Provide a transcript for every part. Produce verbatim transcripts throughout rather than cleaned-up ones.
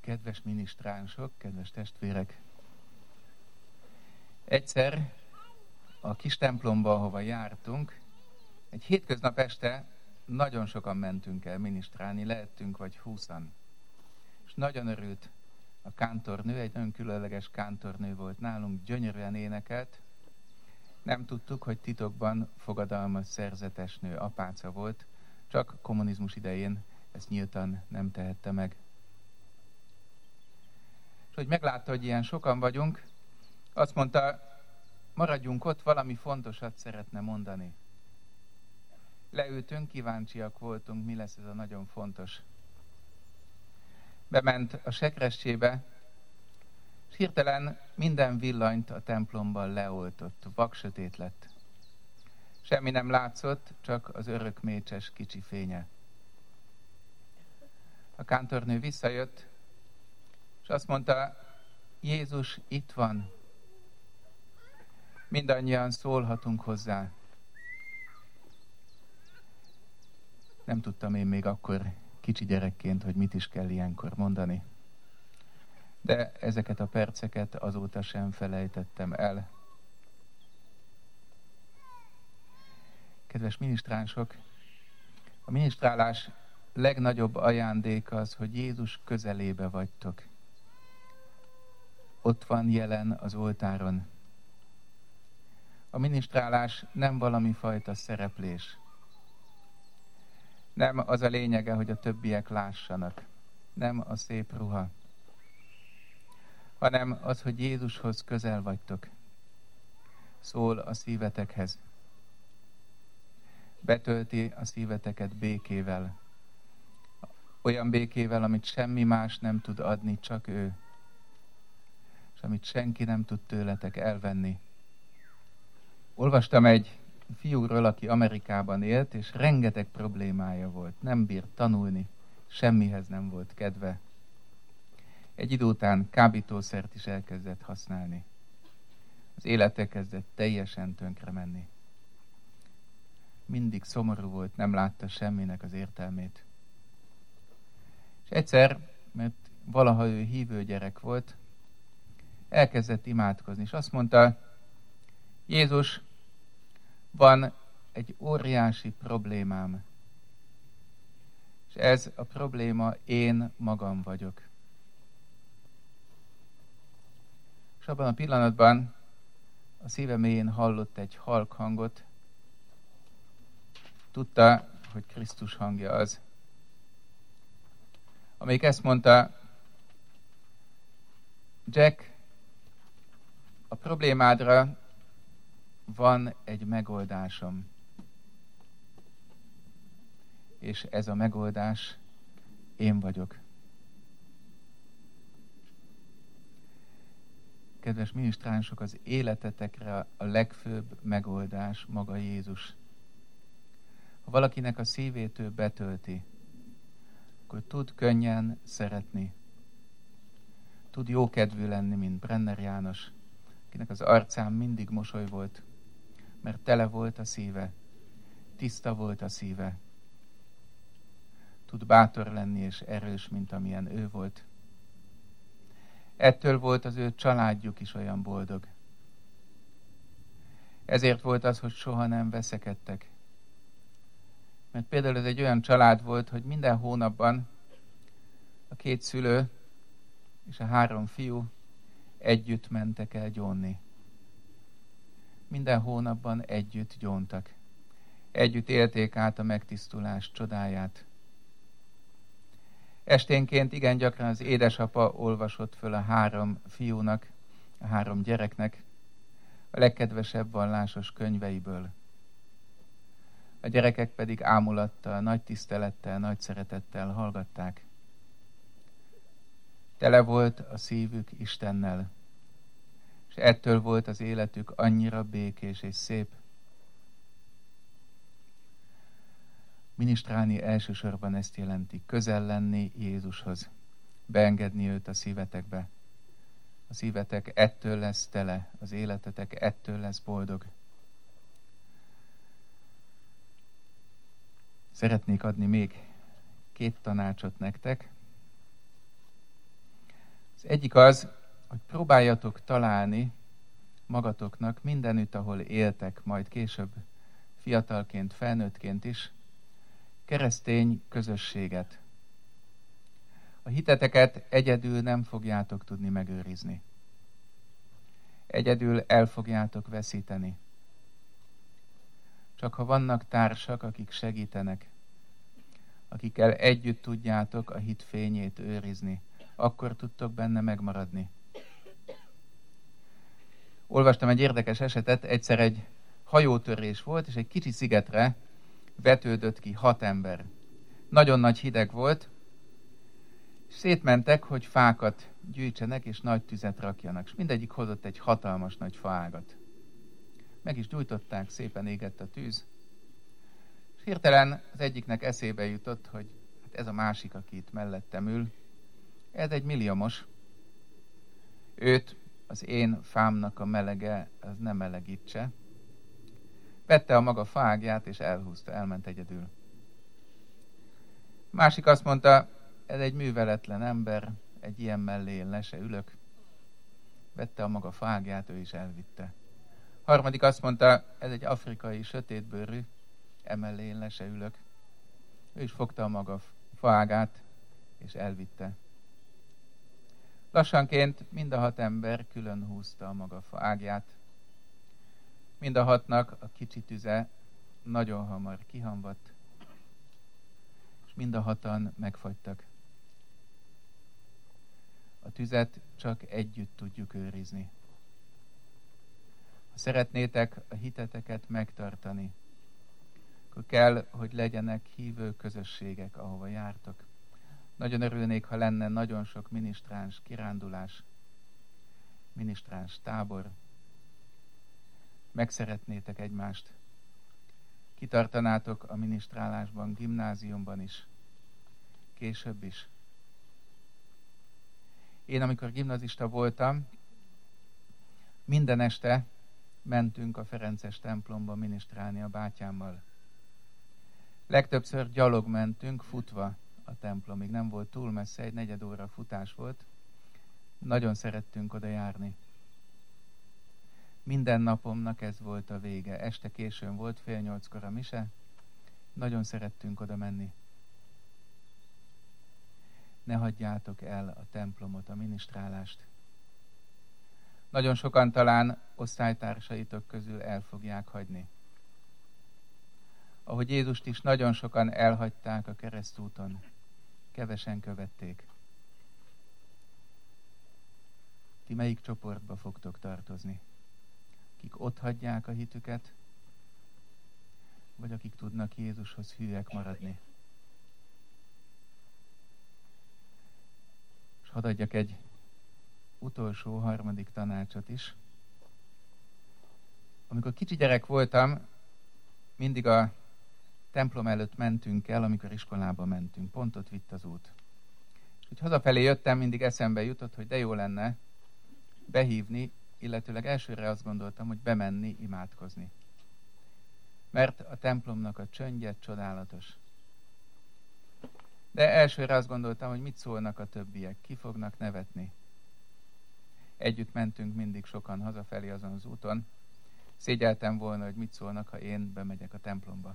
Kedves minisztránsok, kedves testvérek! Egyszer a kis templomba, ahova jártunk, egy hétköznap este nagyon sokan mentünk el minisztrálni, lehettünk vagy húszan. És nagyon örült a kántornő, egy nagyon különleges kántornő volt nálunk, gyönyörűen énekelt. Nem tudtuk, hogy titokban fogadalmas szerzetes nő, apáca volt, csak kommunizmus idején ezt nyíltan nem tehette meg. És hogy meglátta, hogy ilyen sokan vagyunk, azt mondta, maradjunk ott, valami fontosat szeretne mondani. Leültünk, kíváncsiak voltunk, mi lesz ez a nagyon fontos. Bement a sekressébe, és hirtelen minden villanyt a templomban leoltott, vaksötét lett. Semmi nem látszott, csak az örökmécses kicsi fénye. A kántornő visszajött, és azt mondta, Jézus itt van. Mindannyian szólhatunk hozzá. Nem tudtam én még akkor kicsi gyerekként, hogy mit is kell ilyenkor mondani. De ezeket a perceket azóta sem felejtettem el. Kedves minisztránsok, a minisztrálás legnagyobb ajándéka az, hogy Jézus közelébe vagytok. Ott van jelen az oltáron. A minisztrálás nem valami fajta szereplés. Nem az a lényege, hogy a többiek lássanak. Nem a szép ruha. Hanem az, hogy Jézushoz közel vagytok. Szól a szívetekhez. Betölti a szíveteket békével. Olyan békével, amit semmi más nem tud adni, csak ő. És amit senki nem tud tőletek elvenni. Olvastam egy fiúról, aki Amerikában élt, és rengeteg problémája volt. Nem bírt tanulni, semmihez nem volt kedve. Egy idő után kábítószert is elkezdett használni. Az élete kezdett teljesen tönkre menni. Mindig szomorú volt, nem látta semminek az értelmét. És egyszer, mert valaha ő hívő gyerek volt, elkezdett imádkozni, és azt mondta, Jézus, van egy óriási problémám, és ez a probléma én magam vagyok. És abban a pillanatban a szíve mélyén hallott egy halk hangot, tudta, hogy Krisztus hangja az, amelyik ezt mondta, Jack, a problémádra van egy megoldásom. És ez a megoldás én vagyok. Kedves minisztránsok, az életetekre a legfőbb megoldás maga Jézus. Ha valakinek a szívét ő betölti, akkor tud könnyen szeretni. Tud jókedvű lenni, mint Brenner János, akinek az arcán mindig mosoly volt, mert tele volt a szíve, tiszta volt a szíve. Tud bátor lenni és erős, mint amilyen ő volt. Ettől volt az ő családjuk is olyan boldog. Ezért volt az, hogy soha nem veszekedtek. Mert például ez egy olyan család volt, hogy minden hónapban a két szülő és a három fiú együtt mentek el gyónni. Minden hónapban együtt gyóntak. Együtt élték át a megtisztulás csodáját. Esténként igen gyakran az édesapa olvasott föl a három fiúnak, a három gyereknek a legkedvesebb vallásos könyveiből. A gyerekek pedig ámulattal, nagy tisztelettel, nagy szeretettel hallgatták. Tele volt a szívük Istennel, és ettől volt az életük annyira békés és szép. Minisztrálni elsősorban ezt jelenti, közel lenni Jézushoz, beengedni őt a szívetekbe. A szívetek ettől lesz tele, az életetek ettől lesz boldog. Szeretnék adni még két tanácsot nektek. Az egyik az, hogy próbáljatok találni magatoknak mindenütt, ahol éltek, majd később fiatalként, felnőttként is, keresztény közösséget. A hiteteket egyedül nem fogjátok tudni megőrizni. Egyedül el fogjátok veszíteni. Csak ha vannak társak, akik segítenek, akikkel együtt tudjátok a hit fényét őrizni, akkor tudtok benne megmaradni. Olvastam egy érdekes esetet, egyszer egy hajótörés volt, és egy kicsi szigetre vetődött ki hat ember. Nagyon nagy hideg volt, és szétmentek, hogy fákat gyűjtsenek, és nagy tüzet rakjanak. És mindegyik hozott egy hatalmas nagy faágat. Meg is gyújtották, szépen égett a tűz. És hirtelen az egyiknek eszébe jutott, hogy hát ez a másik, aki itt mellettem ül, ez egy milliomos. Őt az én fámnak a melege, az nem melegítse. Vette a maga faágját, és elhúzta, elment egyedül. Másik azt mondta, ez egy műveletlen ember, egy ilyen mellé én le se ülök. Vette a maga faágját, ő is elvitte. Harmadik azt mondta, ez egy afrikai sötétbőrű, emellé én le se ülök. Ő is fogta a maga faágát, és elvitte. Lassanként mind a hat ember külön húzta a maga faágját. Mind a hatnak a kicsi tüze nagyon hamar kihamvadt, és mind a hatan megfagytak. A tüzet csak együtt tudjuk őrizni. Ha szeretnétek a hiteteket megtartani, akkor kell, hogy legyenek hívő közösségek, ahova jártok. Nagyon örülnék, ha lenne nagyon sok minisztráns kirándulás, minisztráns tábor. Megszeretnétek egymást. Kitartanátok a minisztrálásban, gimnáziumban is, később is. Én, amikor gimnazista voltam, minden este mentünk a Ferences templomba minisztrálni a bátyámmal. Legtöbbször gyalog mentünk, futva a templomig. Nem volt túl messze, egy negyed óra futás volt. Nagyon szerettünk oda járni. Minden napomnak ez volt a vége. Este későn volt, fél nyolckor a mise. Nagyon szerettünk oda menni. Ne hagyjátok el a templomot, a minisztrálást. Nagyon sokan talán osztálytársaitok közül el fogják hagyni. Ahogy Jézust is nagyon sokan elhagyták a keresztúton, kevesen követték. Ti melyik csoportba fogtok tartozni? Akik ott hagyják a hitüket, vagy akik tudnak Jézushoz hűek maradni? És hadd adjak egy utolsó, harmadik tanácsot is. Amikor kicsi gyerek voltam, mindig a templom előtt mentünk el, amikor iskolába mentünk. Pont ott vitt az út. És hogy hazafelé jöttem, mindig eszembe jutott, hogy de jó lenne behívni, illetőleg elsőre azt gondoltam, hogy bemenni, imádkozni. Mert a templomnak a csöndje csodálatos. De elsőre azt gondoltam, hogy mit szólnak a többiek, ki fognak nevetni. Együtt mentünk mindig sokan hazafelé azon az úton. Szégyeltem volna, hogy mit szólnak, ha én bemegyek a templomba.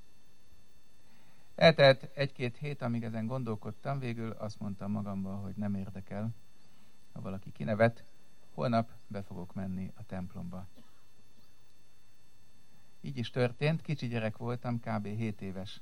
Eltelt egy-két hét, amíg ezen gondolkodtam, végül azt mondtam magamban, hogy nem érdekel, ha valaki kinevet, holnap be fogok menni a templomba. Így is történt, kicsi gyerek voltam, kb. hét éves.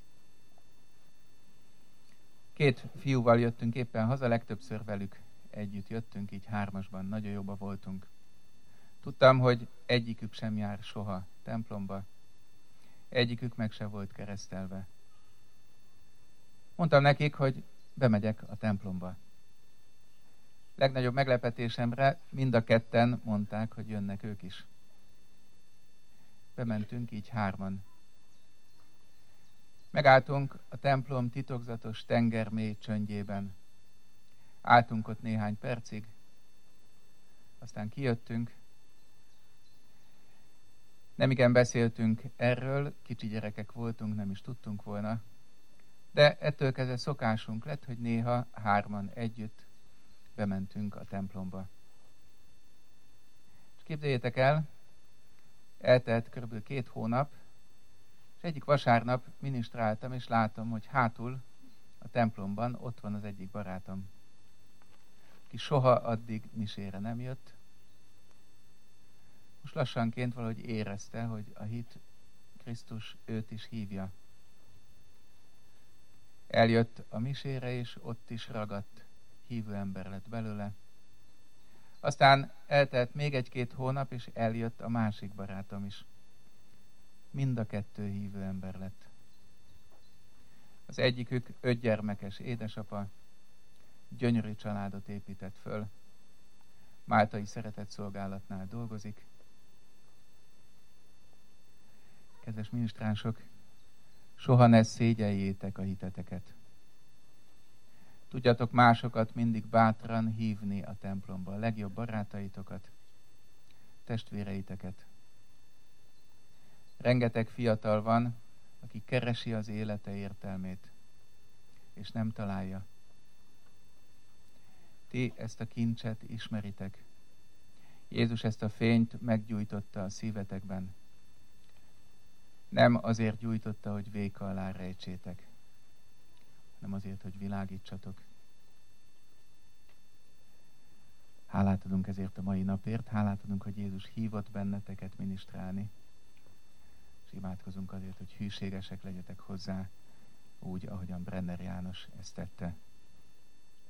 Két fiúval jöttünk éppen haza, legtöbbször velük együtt jöttünk, így hármasban, nagyon jóba voltunk. Tudtam, hogy egyikük sem jár soha templomba, egyikük meg se volt keresztelve. Mondtam nekik, hogy bemegyek a templomba. Legnagyobb meglepetésemre mind a ketten mondták, hogy jönnek ők is. Bementünk így hárman. Megálltunk a templom titokzatos tengermély csöndjében. Álltunk ott néhány percig, aztán kijöttünk. Nemigen beszéltünk erről, kicsi gyerekek voltunk, nem is tudtunk volna, de ettől kezdve szokásunk lett, hogy néha hárman együtt bementünk a templomba. És képzeljétek el, eltelt körülbelül két hónap, és egyik vasárnap minisztráltam, és látom, hogy hátul a templomban ott van az egyik barátom, aki soha addig misére nem jött. Most lassanként valahogy érezte, hogy a hit Krisztus őt is hívja. Eljött a misére, és ott is ragadt, hívő ember lett belőle. Aztán eltelt még egy-két hónap, és eljött a másik barátom is. Mind a kettő hívő ember lett. Az egyikük öt gyermekes édesapa, gyönyörű családot épített föl, máltai szeretetszolgálatnál dolgozik. Kedves minisztránsok, soha ne szégyeljétek a hiteteket. Tudjatok másokat mindig bátran hívni a templomba, a legjobb barátaitokat, testvéreiteket. Rengeteg fiatal van, aki keresi az élete értelmét, és nem találja. Ti ezt a kincset ismeritek. Jézus ezt a fényt meggyújtotta a szívetekben. Nem azért gyújtotta, hogy véka alá rejtsétek, hanem azért, hogy világítsatok. Hálát adunk ezért a mai napért, hálát adunk, hogy Jézus hívott benneteket minisztrálni, és imádkozunk azért, hogy hűségesek legyetek hozzá, úgy, ahogyan Brenner János ezt tette.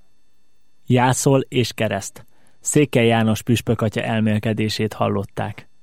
Jászol és kereszt. Székely János püspök atya elmélkedését hallották.